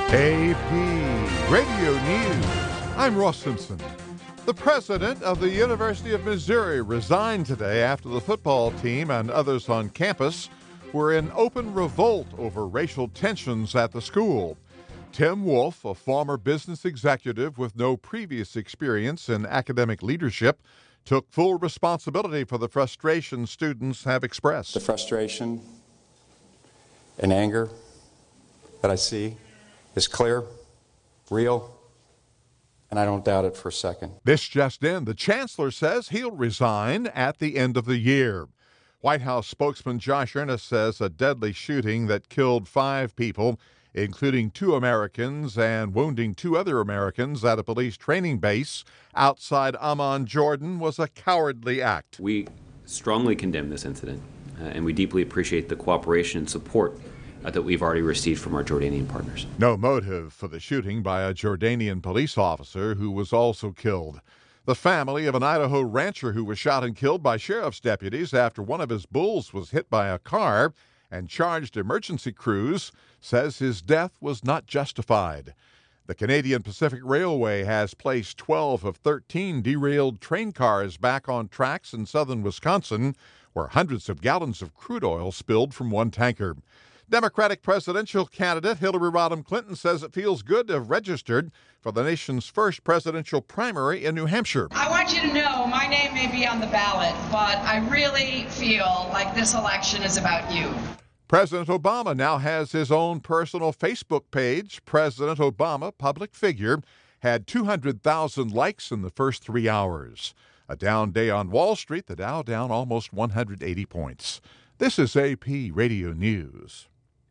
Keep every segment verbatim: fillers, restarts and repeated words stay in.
A P Radio News. I'm Ross Simpson. The president of the University of Missouri resigned today after the football team and others on campus were in open revolt over racial tensions at the school. Tim Wolf, a former business executive with no previous experience in academic leadership, took full responsibility for the frustration students have expressed. The frustration and anger that I see is clear, real, and I don't doubt it for a second. This just in, the chancellor says he'll resign at the end of the year. White House spokesman Josh Earnest says a deadly shooting that killed five people, including two Americans, and wounding two other Americans at a police training base outside Amman, Jordan, was a cowardly act. We strongly condemn this incident, uh, and we deeply appreciate the cooperation and support uh, that we've already received from our Jordanian partners. No motive for the shooting by a Jordanian police officer who was also killed. The family of an Idaho rancher who was shot and killed by sheriff's deputies after one of his bulls was hit by a car and charged emergency crews says his death was not justified. The Canadian Pacific Railway has placed twelve of thirteen derailed train cars back on tracks in southern Wisconsin, where hundreds of gallons of crude oil spilled from one tanker. Democratic presidential candidate Hillary Rodham Clinton says it feels good to have registered for the nation's first presidential primary in New Hampshire. I want you to know my name may be on the ballot, but I really feel like this election is about you. President Obama now has his own personal Facebook page. President Obama, public figure, had two hundred thousand likes in the first three hours. A down day on Wall Street, the Dow down almost one hundred eighty points. This is A P Radio News.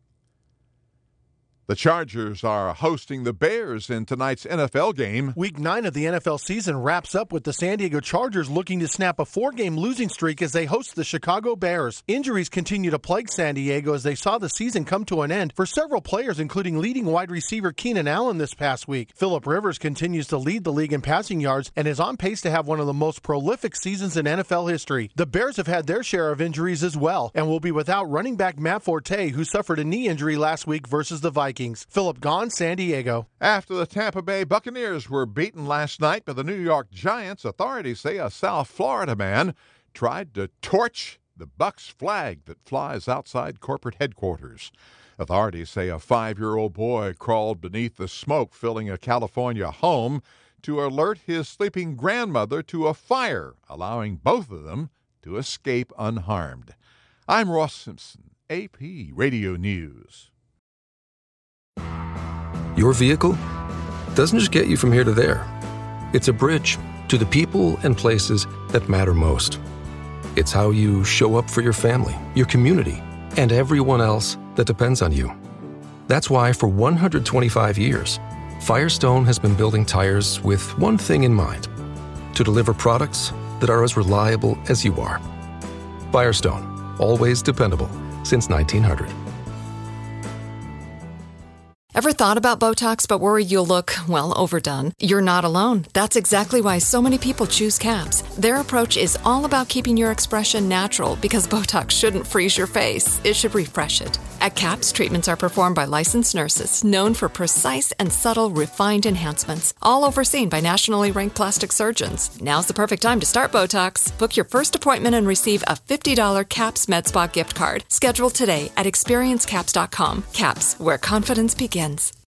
The Chargers are hosting the Bears in tonight's N F L game. Week nine of the N F L season wraps up with the San Diego Chargers looking to snap a four-game losing streak as they host the Chicago Bears. Injuries continue to plague San Diego as they saw the season come to an end for several players, including leading wide receiver Keenan Allen this past week. Phillip Rivers continues to lead the league in passing yards and is on pace to have one of the most prolific seasons in N F L history. The Bears have had their share of injuries as well and will be without running back Matt Forte, who suffered a knee injury last week versus the Vikings. Philip Gahn, San Diego. After the Tampa Bay Buccaneers were beaten last night by the New York Giants, authorities say a South Florida man tried to torch the Bucs flag that flies outside corporate headquarters. Authorities say a five-year-old boy crawled beneath the smoke filling a California home to alert his sleeping grandmother to a fire, allowing both of them to escape unharmed. I'm Ross Simpson, A P Radio News. Your vehicle doesn't just get you from here to there. It's a bridge to the people and places that matter most. It's how you show up for your family, your community, and everyone else that depends on you. That's why for one hundred twenty-five years, Firestone has been building tires with one thing in mind: to deliver products that are as reliable as you are. Firestone, always dependable since nineteen hundred. Ever thought about Botox but worried you'll look, well, overdone? You're not alone. That's exactly why so many people choose CAPS. Their approach is all about keeping your expression natural because Botox shouldn't freeze your face. It should refresh it. At CAPS, treatments are performed by licensed nurses known for precise and subtle refined enhancements, all overseen by nationally ranked plastic surgeons. Now's the perfect time to start Botox. Book your first appointment and receive a fifty dollars CAPS MedSpa gift card. Schedule today at experience caps dot com. CAPS, where confidence begins.